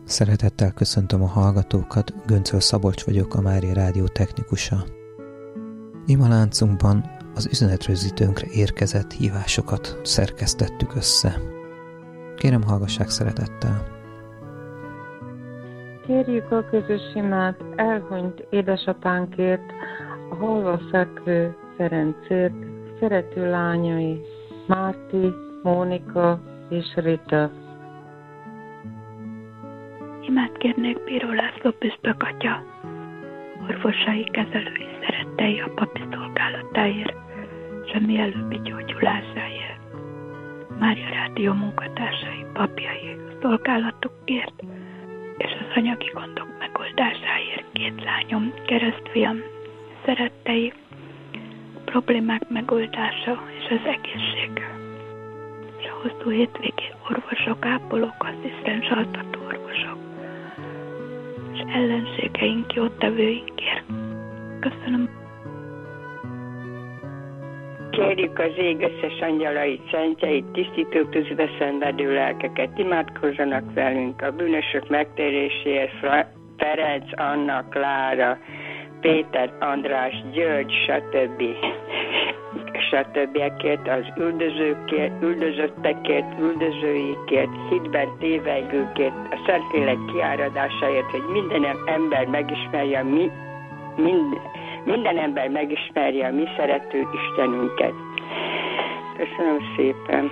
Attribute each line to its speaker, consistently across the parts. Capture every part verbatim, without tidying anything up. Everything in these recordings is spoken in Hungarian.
Speaker 1: Szeretettel köszöntöm a hallgatókat, Göncöl Szabolcs vagyok, a Mária Rádió technikusa. Imaláncunkban az üzenetrögzítőnkre érkezett hívásokat szerkesztettük össze. Kérem, hallgassák szeretettel!
Speaker 2: Kérjük a közös imát elhunyt édesapánkért, a halva fekvő Ferencért, szerető lányai Márti, Mónika és Rita.
Speaker 3: Imát kérnék Bíró László püspök atya, orvosai, kezelői, szerettei a papi szolgálatáért, és a mielőbbi gyógyulásáért. Mária Rádió munkatársai, papjai szolgálatukért, és az anyagi gondok megoldásáért két lányom, keresztfiam, szerettei, problémák megoldása és az egészség. És a hosszú hétvégén orvosok, ápolók, asszisztens, altató orvosok, és ellenségeink, jótevőinkért. Köszönöm.
Speaker 4: Kérjük az ég összes angyalait, szentjeit, tisztító tűzbe szenvedő lelkeket, imádkozzanak velünk a bűnösök megtéréséért, Ferenc, Anna, Klára, Péter, András, György, stb. stb. Az üldözőkért, üldözöttekért, üldözőikért, hitben tévegőkért, a Szentlélek kiáradásáért, hogy minden ember megismerje mi, mind, minden ember megismerje a mi szerető Istenünket. Köszönöm szépen!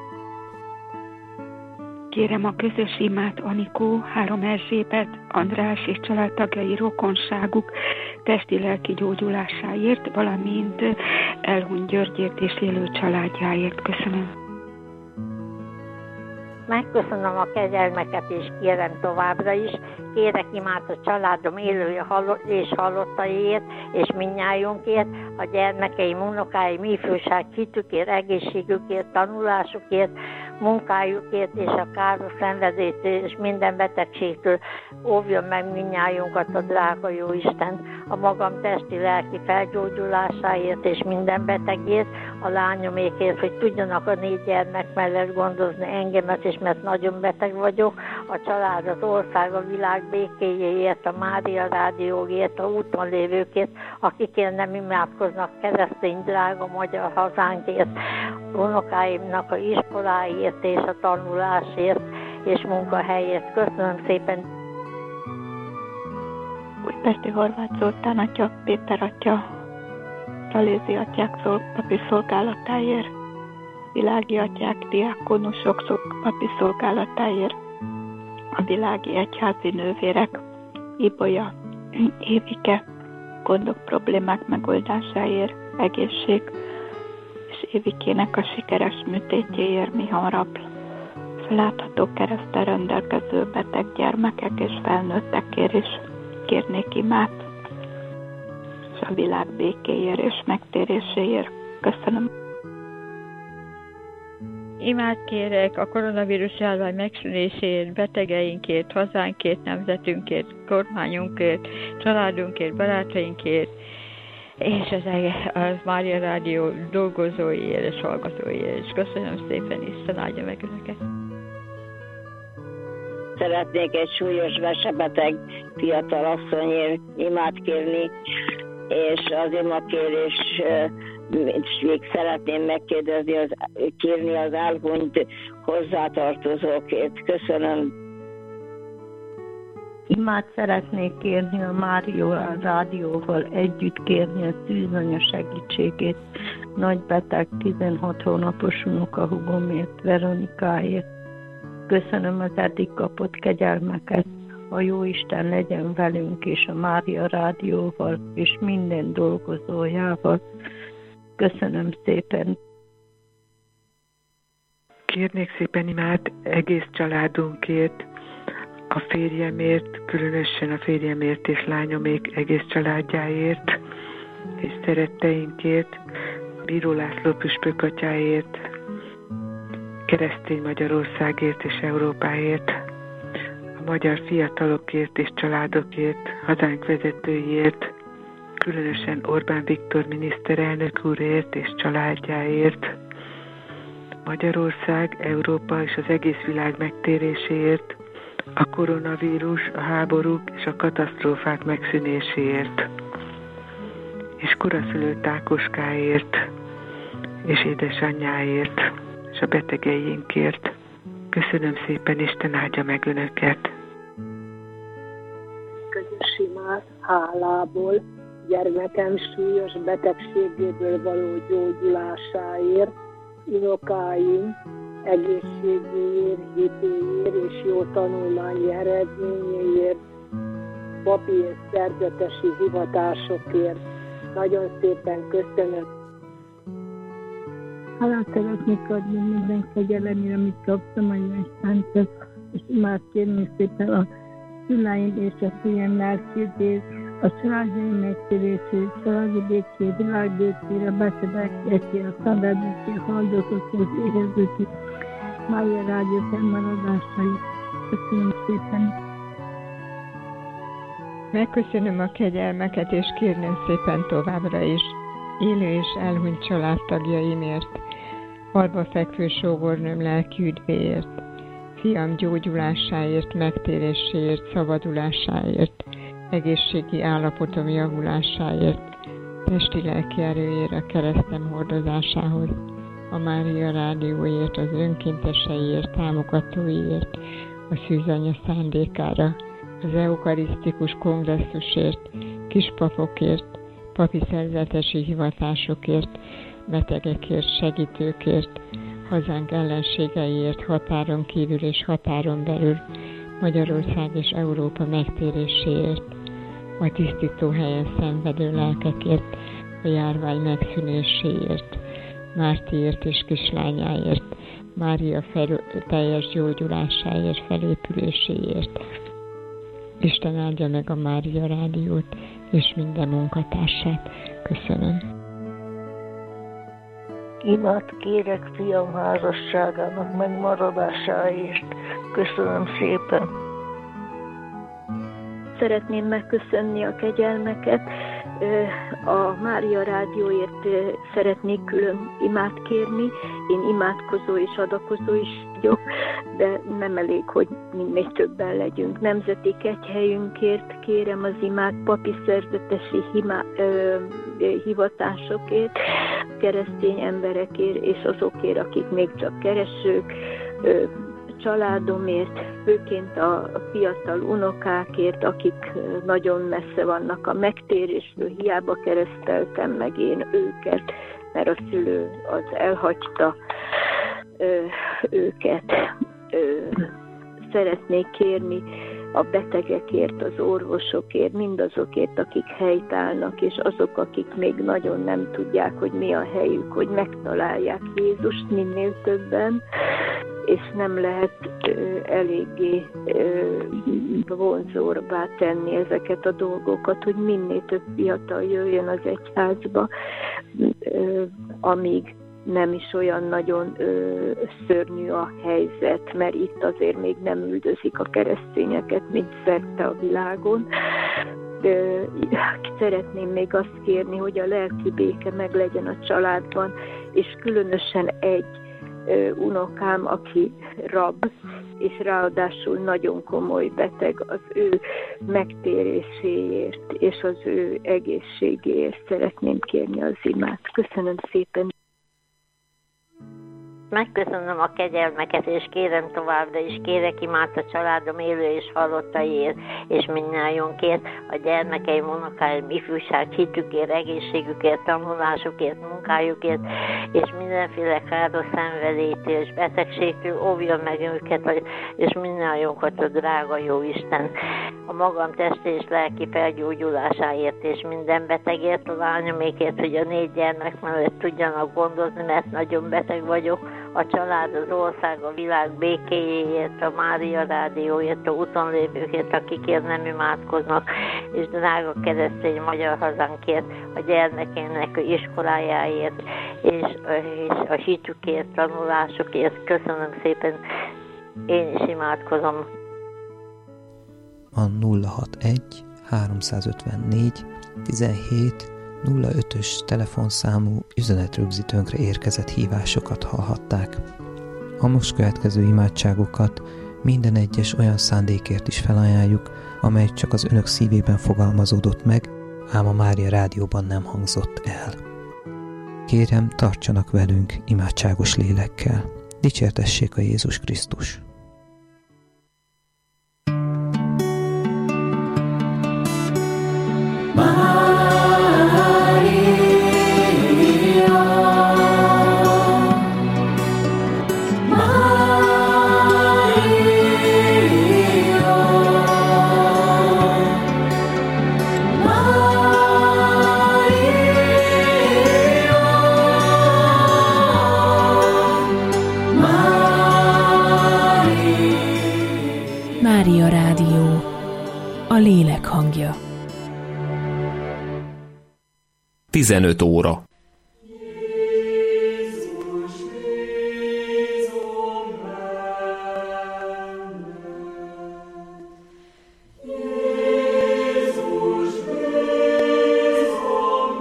Speaker 3: Kérem a közös imát Anikó, három Erzsébet, András és családtagjai rokonságuk testi-lelki gyógyulásáért, valamint elhunyt Györgyért és élő családjáért. Köszönöm.
Speaker 5: Megköszönöm a kegyelmeket és kérem továbbra is. Kérek imát a családom élő és halottaiért és mindnyájunkért, a gyermekeim, unokáim, ifjúság, hitükért, egészségükért, tanulásukért, munkájukért és a káros szenvedélytől és minden betegségtől óvjon meg mindnyájunkat a drága jó Isten, a magam testi-lelki felgyógyulásáért és minden betegért, a lányomékért, hogy tudjanak a négy gyermek mellett gondozni engemet, és mert nagyon beteg vagyok, a család, az ország, a világ békéjéért, a Mária Rádióért, a úton lévőkért, akikért nem imádkoznak, keresztény drága magyar hazánkért, unokáimnak a iskoláért és a tanulásért és munkahelyért. Köszönöm szépen!
Speaker 3: Újpesti Horváth Zoltán atya, Péter atya, Talézi atyák szol, papi szolgálatáért, világi atyák, diákonusok szol, papi szolgálatáért, a világi egyházi nővérek, Ibolya, Évike, gondok, problémák megoldásáért, egészség, és Évikének a sikeres műtétjéért mi hamarabb. Látható kereszttel rendelkező beteg gyermekek és felnőttekért is kérnék imát, és a világ békéért és megtéréséért. Köszönöm.
Speaker 6: Imát kérek a koronavírus járvány megszűnéséért, betegeinkért, hazánkért, nemzetünkért, kormányunkért, családunkért, barátainkért, és az, az Mária Rádió dolgozóiért és hallgatóiért. És köszönöm szépen, Isten áldja meg önöket.
Speaker 7: Szeretnék egy súlyos vesebeteg fiatal asszonyért imát kérni, és az imakérés még szeretném megkérdezni, az, kérni az elhunyt hozzátartozókért. Köszönöm.
Speaker 8: Imát szeretnék kérni a Mária Rádióval együtt, kérni a szűzanya segítségét. Nagy beteg, tizenhat hónapos unokahúgomért, Veronikáért. Köszönöm az eddig kapott kegyelmeket. A Jóisten legyen velünk és a Mária Rádióval és minden dolgozójával. Köszönöm szépen.
Speaker 9: Kérnék szépen imát egész családunkért, a férjemért, különösen a férjemért és lányomék egész családjáért, és szeretteinkért, Bíró László püspök atyáért, keresztény Magyarországért és Európáért, a magyar fiatalokért és családokért, hazánk vezetőiért, különösen Orbán Viktor miniszterelnök úrért és családjáért, Magyarország, Európa és az egész világ megtéréséért, a koronavírus, a háborúk és a katasztrófák megszűnéséért, és koraszülött Ákoskáért, és édesanyjáért, és a betegeinkért. Köszönöm szépen, Isten áldja meg önöket!
Speaker 10: Közös imát hálából, gyermekem súlyos betegségéből való gyógyulásáért, unokáim egészségéért, hitéért és jó tanulmányi eredményéért, papi és szerzetesi hivatásokért. Nagyon szépen köszönöm.
Speaker 8: Hálát szeretnék adni minden kegyelemért, amit kaptam a Istentől, és imád kérni szépen a szüleim és a fiam lelkét, a családjaim megtérését, családi békét, világbékére, betegekért, a szabadbékért, haldokokért, éhezőkért, Mária Rádió fennmaradásait. Köszönöm szépen!
Speaker 6: Megköszönöm a kegyelmeket, és kérném szépen továbbra is élő és elhunyt családtagjaimért, halva fekvő sógornőm lelki üdvéért, fiam gyógyulásáért, megtéréséért, szabadulásáért, egészségi állapotom javulásáért, testi-lelki erőért, a keresztem hordozásához, a Mária Rádióért, az önkénteseiért, támogatóiért, a szűzanya szándékára, az eukarisztikus kongresszusért, kispapokért, papi szerzetesi hivatásokért, betegekért, segítőkért, hazánk ellenségeiért, határon kívül és határon belül, Magyarország és Európa megtéréséért, a tisztító helyen szenvedő lelkekért, a járvány megszűnéséért, Mártiért és kislányáért, Mária fel, teljes gyógyulásáért, felépüléséért. Isten áldja meg a Mária Rádiót és minden munkatársát. Köszönöm.
Speaker 11: Imát kérek fiam házasságának megmaradásáért. Köszönöm szépen.
Speaker 12: Szeretném megköszönni a kegyelmeket. A Mária Rádióért szeretnék külön imát kérni. Én imádkozó és adakozó is vagyok, de nem elég, hogy minél többen legyünk. Nemzeti kegyhelyünkért kérem az imát, papi szerzetesi himá, ö, hivatásokért, keresztény emberekért és azokért, akik még csak keresők, ö, családomért, főként a fiatal unokákért, akik nagyon messze vannak a megtérésről, hiába kereszteltem meg én őket, mert a szülő az elhagyta ö, őket. Ö, szeretnék kérni a betegekért, az orvosokért, mindazokért, akik helytállnak, és azok, akik még nagyon nem tudják, hogy mi a helyük, hogy megtalálják Jézust minél többen, és nem lehet ö, eléggé ö, vonzóbbá tenni ezeket a dolgokat, hogy minél több fiatal jöjjön az egyházba, ö, amíg nem is olyan nagyon ö, szörnyű a helyzet, mert itt azért még nem üldözik a keresztényeket, mint szerte a világon. Ö, szeretném még azt kérni, hogy a lelki béke meglegyen a családban, és különösen egy ö, unokám, aki rab, és ráadásul nagyon komoly beteg, az ő megtéréséért és az ő egészségéért szeretném kérni az imát. Köszönöm szépen!
Speaker 5: Megköszönöm a kegyelmeket, és kérem továbbra is, kérek imát a családom élő és halottaiért, és mindnyájunkért, a gyermekeim, unokáim, ifjúság, hitükért, egészségükért, tanulásukért, munkájukért, és mindenféle káros szenvedélytől és betegségtől óvja meg őket, és mindnyájunkat a drága jó Isten. A magam testi és lelki felgyógyulásáért, és minden betegért, a lányomékért, hogy a négy gyermek mellett tudjanak gondozni, mert nagyon beteg vagyok, a család, az ország, a világ békéjéért, a Mária Rádióért, a úton lévőkért, akikért nem imádkoznak, és drága keresztény magyar hazánkért, a gyermekének iskolájáért, és, és a hitükért, tanulásukért. Köszönöm szépen, én is imádkozom.
Speaker 1: A nulla hatvanegy háromszázötvennégy tizenhét nulla ötös telefonszámú üzenetrögzítőnkre érkezett hívásokat hallhatták. A most következő imádságokat minden egyes olyan szándékért is felajánljuk, amely csak az önök szívében fogalmazódott meg, ám a Mária Rádióban nem hangzott el. Kérem, tartsanak velünk imádságos lélekkel. Dicsértessék a Jézus Krisztus!
Speaker 13: Mária Rádió, a lélek hangja.
Speaker 14: tizenöt óra.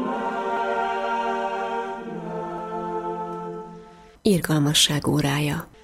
Speaker 13: Irgalmasság órája.